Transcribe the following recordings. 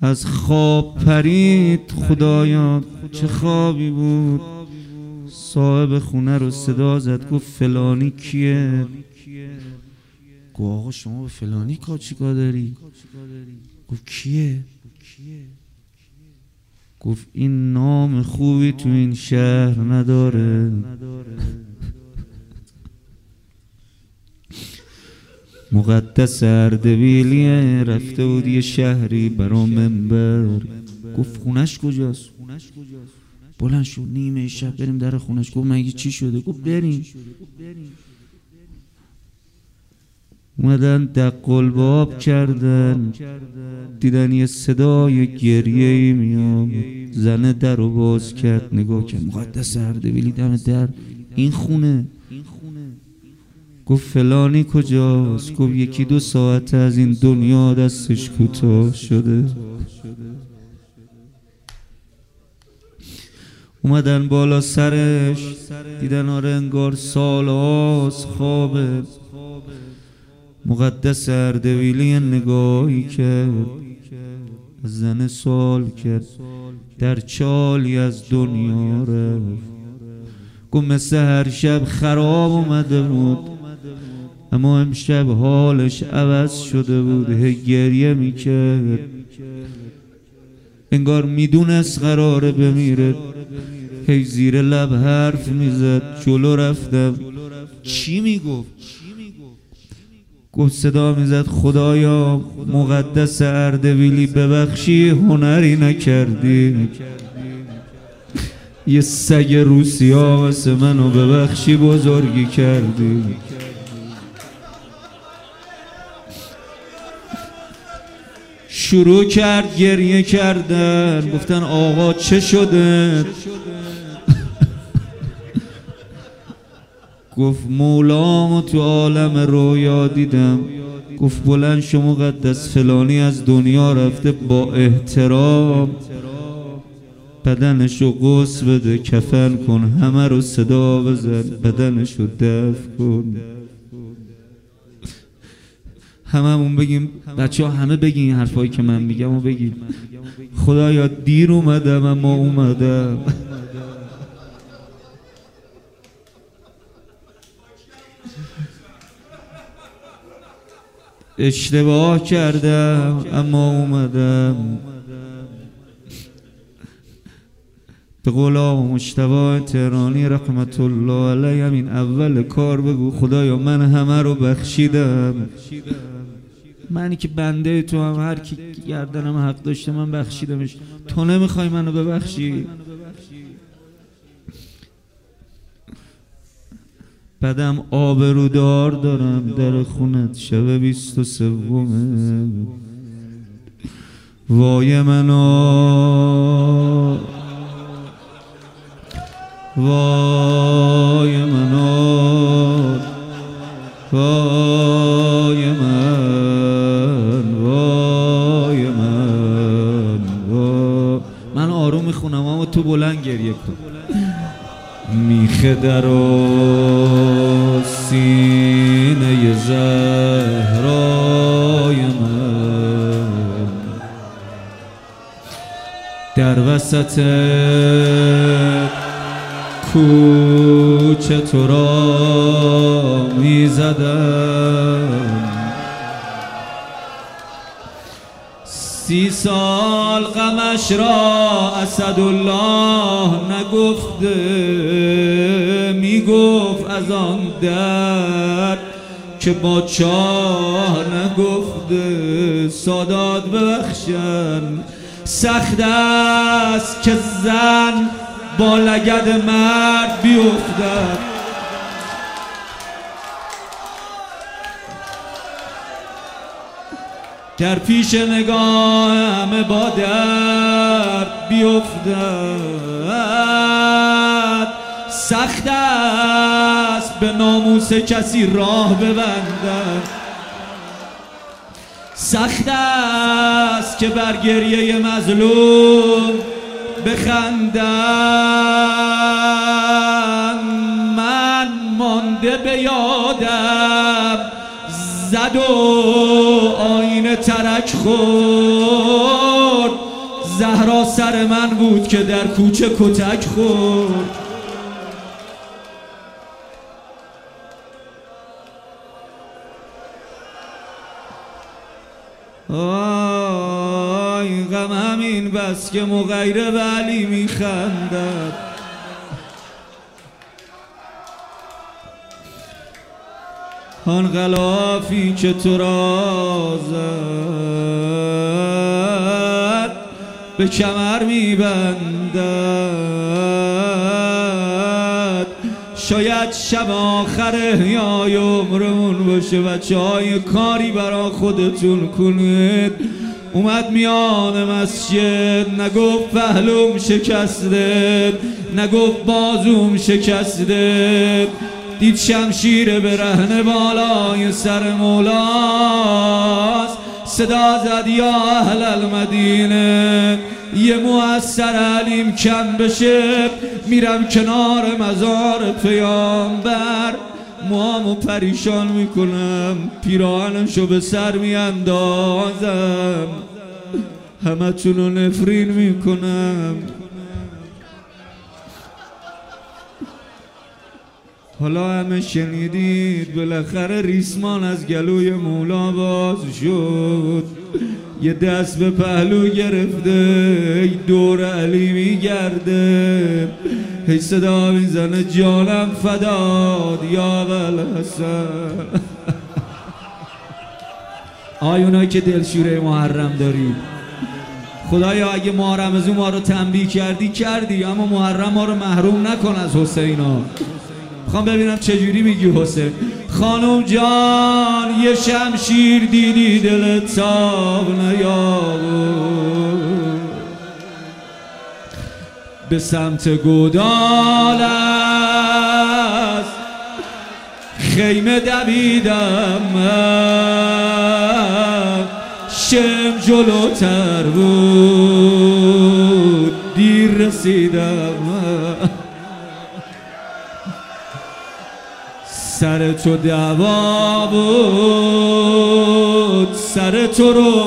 از خواب پرید. خدایا چه خوابی بود. صاحب خونه رو صدا زد، گفت فلانی کیه؟ گفت آقا شما به فلانی چیکار داری؟ گفت کیه؟ گفت این نام خوبی تو این شهر نداره. مقدس اردبیلیه، رفته بود یه شهری برا منبر. گفت خونش کجاست؟ بلند شد نیمه شب بریم در خونش. گفت مگه چی شده؟ گفت بریم. اومدن دق الباب کردن، دیدن یه صدای گریه‌ای میاد. زنه در رو باز کرد، نگاه کرد، مقدس اردبیلی دم در، این خونه. گفت فلانی کجاست؟ گفت 1-2 ساعت از این دنیا دستش کوتاه شده. اومدن بالا سرش، دیدن آره انگار سال‌هاست خوابه. مقدس اردبیلی نگاهی کرد، از زن سوال کرد در چالی از دنیا رفت. گفت مثل هر شب خراب اومده بود، اما امشب حالش عوض شده بود. گریه میکرد، انگار میدونست قراره بمیره. هی زیر لب حرف میزد. جلو رفتم. چی میگفت؟ گفت صدا میزد خدایا مقدس اردبیلی ببخشی، هنری نکردی. یه سگ روسیا واسه منو ببخشی، بزرگی کردی. شروع کرد گریه کردن. گفتن آقا چه شده؟ گفت مولامو تو عالم رویا دیدم. گفت بلند شو مقدس فلانی از دنیا رفته، با احترام بدنشو غسل بده، کفن کن، همه رو صدا بزن، بدنشو دفن کن. هممون بگیم، بچه ها همه بگیم این حرفایی که من میگم و بگیم خدایا دیر اومدم اما اومدم. اشتباه کردم اما اومدم. به قول آقا مجتبی تهرانی رحمت الله علیه همین اول کار بگو خدایا من همه رو بخشیدم. منی که بنده تو هم، هر کی گردنم حق داشته من بخشیدمش، تو نمیخوای منو ببخشی؟ بعدم آبرودار دارم در خونت، شب 23 وای منو، وای منو، وای من، وای من، من آروم میخونم اما تو بلند گریه کن. میخه در سینه زهرای من، در وسط کوچه تو را میزدم. 30 سال غمش را اسدالله نگفته، میگفت از آن درد که با چاه نگفته. سادات ببخشن سخت است که زن با لگد مرد بیفتد. در پیش نگاه همه با درد بیفتد. سخت است به ناموس کسی راه ببندن، سخت است که بر گریه مظلوم بخندن. من مانده به یادم زد و آینه ترک خورد، سر من بود که در کوچه کتک خورد. آی غم همین بس که مغیره به علی میخندد. آن غلافی که تو را زد به کمر میبندد. شاید شب آخر احیای عمرمون باشه بچه های کاری برا خودتون کنید. اومد میان مسجد نگفت پهلوم شکسته، نگفت بازوم شکسته، دید شمشیر برهنه بالای سر مولاست. صدا زد یا اهل المدینه، یه مو از سر علیم کم بشه میرم کنار مزار پیامبر، موامو پریشان میکنم، پیراهنشو به سر میاندازم، همتونو نفرین میکنم. حالا همه شنیدید بالاخره ریسمان از گلوی مولا باز شد. یه دست به پهلو گرفته دور علی میگرده، هی صدا میزنه جانم فداد یا ابوالحسن. آی اونایی که دلشوره محرم دارید، خدایا اگه ماه رمضان ما رو تنبیه کردی، اما محرم ما رو محروم نکن از حسینا. میخوام ببینم چجوری میگی حسین. خانم جان یه شمشیر دیدی دلت تاب نیاورد، به سمت گودال از خیمه دویدم من، شم جلوتر بود دیر رسیدم من. سر تو دعوا بود سر تو رو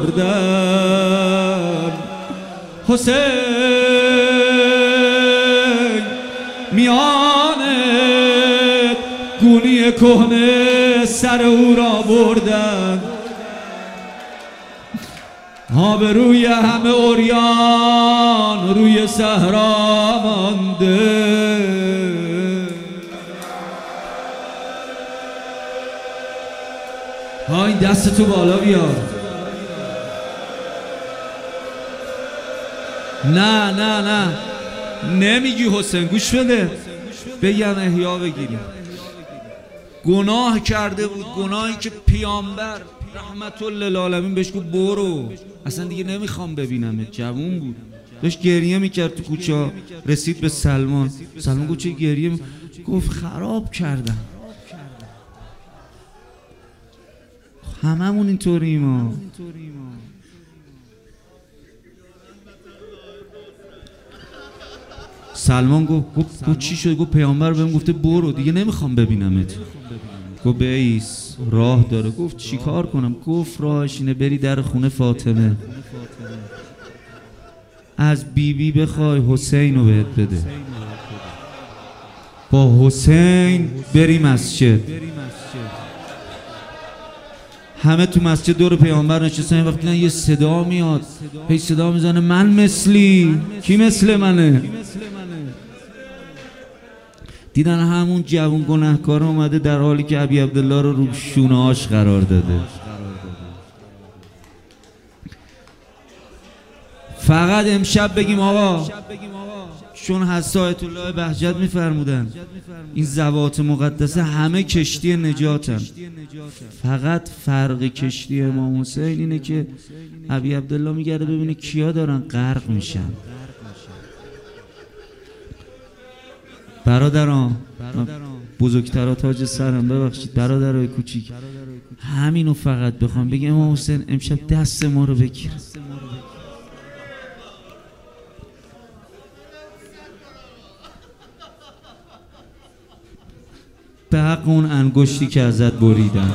بردم حسین، میانت گونی کهنه سر او را بردن، آبروی همه عریان روی صحرا مانده. ها این دست تو بالا بیار. نه نمیگی حسین، گوش بده بگم احیا بگیریم. گناه کرده بود، گناهی که پیامبر رحمت الله للعالمین بهش گفت برو اصلا دیگه نمیخوام ببینمت. جوون بود داشت گریه میکرد تو کوچه، رسید به سلمان. سلمان گفت چه گریه گفت خراب کردم. هممون اینطوریم ما. سلمان گفت چی شد؟ گفت پیامبر بهم گفته برو دیگه نمیخوام ببینمت. گفت بیس راه داره. گفت چی کار کنم؟ گفت راهش اینه بری در خونه فاطمه، از بیبی بخوای حسین رو بهت بده، با حسین بری مسجد. همه تو مسجد دور پیامبر نشستن. وقتی دیدن یه صدا میاد، هی صدا میزنه من مثلی، کی مثل منه؟ دیدن همون جوون گناهکار اومده در حالی که ابی عبدالله رو شونه‌هاش قرار داده. فقط امشب بگیم آقا، چون حضرت آیت الله بهجت میفرمودن این ذوات مقدسه همه کشتی نجاتن، فقط فرق کشتی امام حسین اینه که ابی عبدالله میگرده ببینه کیا دارن غرق میشن. برادران بزرگترها تاج سرم، ببخشید برادرای کوچیک، همینو فقط بخوام بگم امام حسین امشب دست ما رو بگیر. به حق اون انگشتی که ازت بریدن.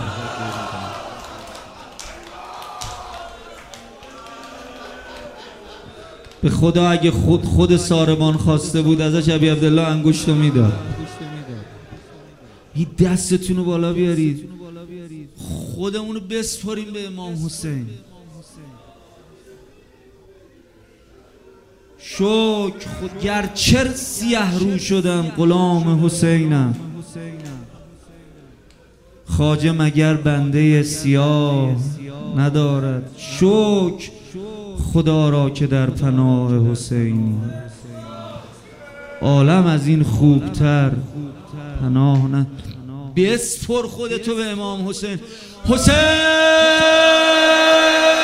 به خدا اگه خود ساربان خواسته بود ازش ابی عبدالله انگشتو میداد. این دستتونو بالا بیارید، خودمونو بسپاریم به امام حسین. شکر خود گرچه سیه رو شدم غلام حسینم، خواجه مگر بنده سیاه ندارد. شکر خدا را که در پناه حسینی، عالم از این خوبتر پناه نه. بسپر خودتو به امام حسین. حسین